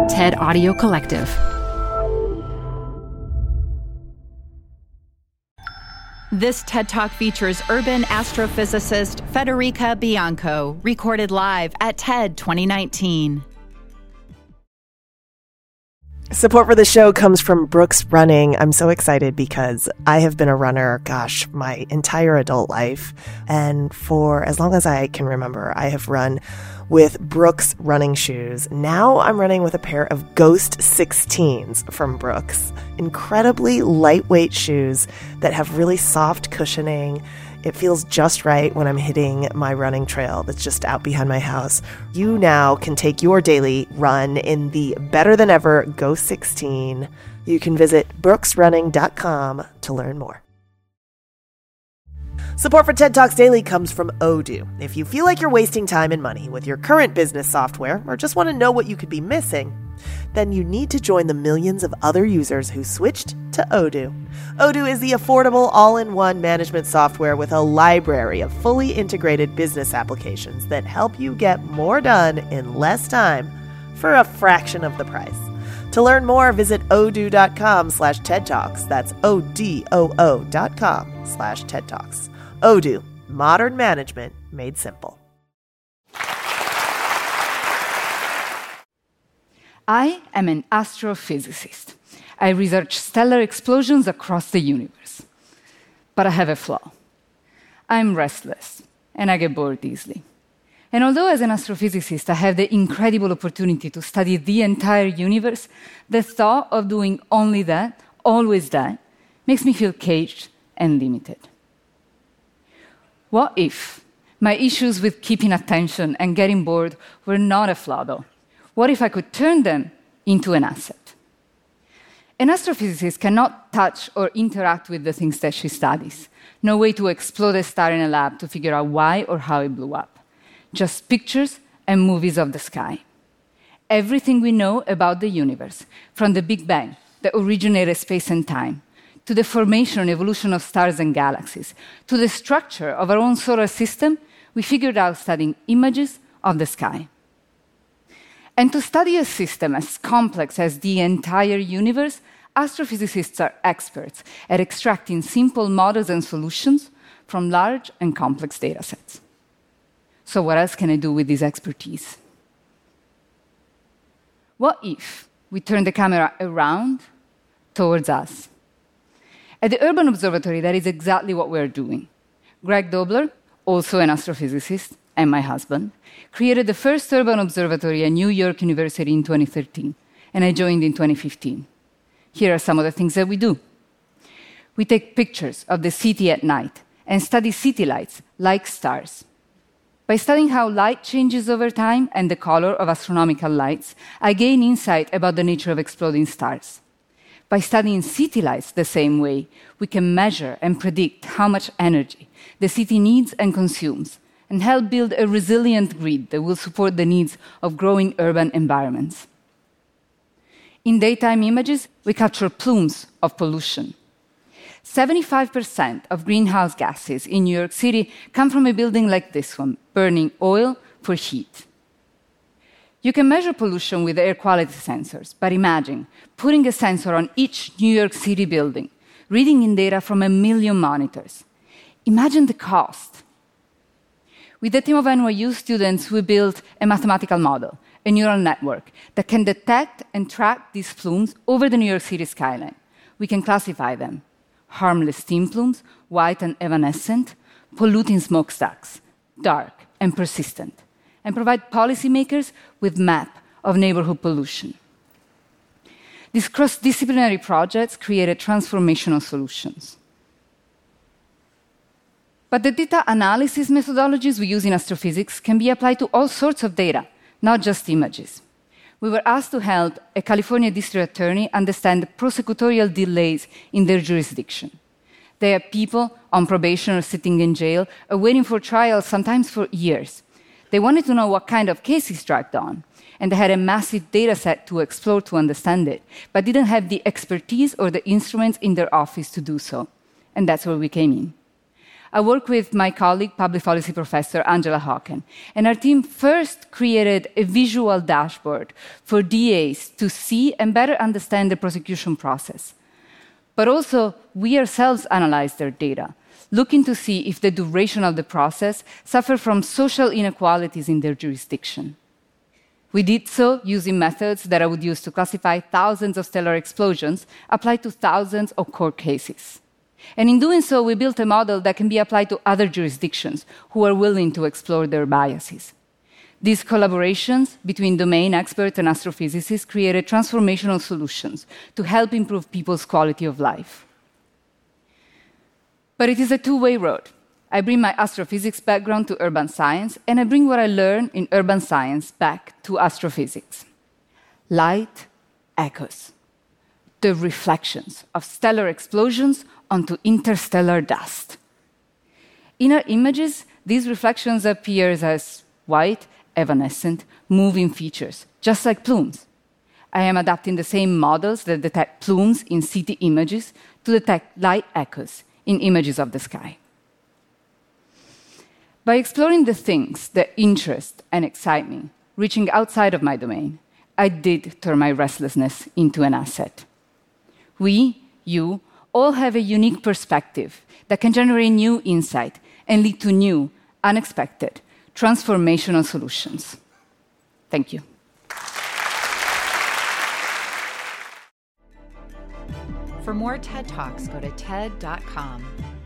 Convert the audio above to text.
TED Audio Collective. This TED Talk features urban astrophysicist Federica Bianco, recorded live at TED 2019. Support for the show comes from Brooks Running. I'm so excited because I have been a runner, my entire adult life. And for as long as I can remember, I have run with Brooks running shoes. Now I'm running with a pair of Ghost 16s from Brooks. Incredibly lightweight shoes that have really soft cushioning. It feels just right when I'm hitting my running trail that's just out behind my house. You now can take your daily run in the better than ever Ghost 16. You can visit brooksrunning.com to learn more. Support for TED Talks Daily comes from Odoo. If you feel like you're wasting time and money with your current business software or just want to know what you could be missing, then you need to join the millions of other users who switched to Odoo. Odoo is the affordable all-in-one management software with a library of fully integrated business applications that help you get more done in less time for a fraction of the price. To learn more, visit odoo.com/TED Talks. That's ODOO.com/TED Talks. Odoo, modern management made simple. I am an astrophysicist. I research stellar explosions across the universe. But I have a flaw. I'm restless, and I get bored easily. And although as an astrophysicist I have the incredible opportunity to study the entire universe, the thought of doing only that, always that, makes me feel caged and limited. What if my issues with keeping attention and getting bored were not a flaw, though? What if I could turn them into an asset? An astrophysicist cannot touch or interact with the things that she studies. No way to explode a star in a lab to figure out why or how it blew up. Just pictures and movies of the sky. Everything we know about the universe, from the Big Bang, that originated space and time, to the formation and evolution of stars and galaxies, to the structure of our own solar system, we figured out studying images of the sky. And to study a system as complex as the entire universe, astrophysicists are experts at extracting simple models and solutions from large and complex data sets. So what else can I do with this expertise? What if we turn the camera around towards us? At the Urban Observatory, that is exactly what we're doing. Greg Dobler, also an astrophysicist, and my husband, created the first urban observatory at New York University in 2013, and I joined in 2015. Here are some of the things that we do. We take pictures of the city at night and study city lights like stars. By studying how light changes over time and the color of astronomical lights, I gain insight about the nature of exploding stars. By studying city lights the same way, we can measure and predict how much energy the city needs and consumes, and help build a resilient grid that will support the needs of growing urban environments. In daytime images, we capture plumes of pollution. 75% of greenhouse gases in New York City come from a building like this one, burning oil for heat. You can measure pollution with air quality sensors, but imagine putting a sensor on each New York City building, reading in data from 1 million monitors. Imagine the cost. With a team of NYU students, we built a mathematical model, a neural network, that can detect and track these plumes over the New York City skyline. We can classify them: harmless steam plumes, white and evanescent, polluting smokestacks, dark and persistent, and provide policymakers with a map of neighborhood pollution. These cross-disciplinary projects created transformational solutions. But the data analysis methodologies we use in astrophysics can be applied to all sorts of data, not just images. We were asked to help a California district attorney understand prosecutorial delays in their jurisdiction. They have people on probation or sitting in jail waiting for trial, sometimes for years. They wanted to know what kind of case is dragged on, and they had a massive data set to explore to understand it, but didn't have the expertise or the instruments in their office to do so. And that's where we came in. I work with my colleague, public policy professor Angela Hawken, and our team first created a visual dashboard for DAs to see and better understand the prosecution process. But also, we ourselves analyzed their data, looking to see if the duration of the process suffered from social inequalities in their jurisdiction. We did so using methods that I would use to classify thousands of stellar explosions applied to thousands of court cases. And in doing so, we built a model that can be applied to other jurisdictions who are willing to explore their biases. These collaborations between domain experts and astrophysicists created transformational solutions to help improve people's quality of life. But it is a two-way road. I bring my astrophysics background to urban science, and I bring what I learned in urban science back to astrophysics. Light echoes, the reflections of stellar explosions onto interstellar dust. In our images, these reflections appear as white, evanescent, moving features, just like plumes. I am adapting the same models that detect plumes in city images to detect light echoes in images of the sky. By exploring the things that interest and excite me, reaching outside of my domain, I did turn my restlessness into an asset. We, you, all have a unique perspective that can generate new insight and lead to new, unexpected, transformational solutions. Thank you. For more TED Talks, go to TED.com.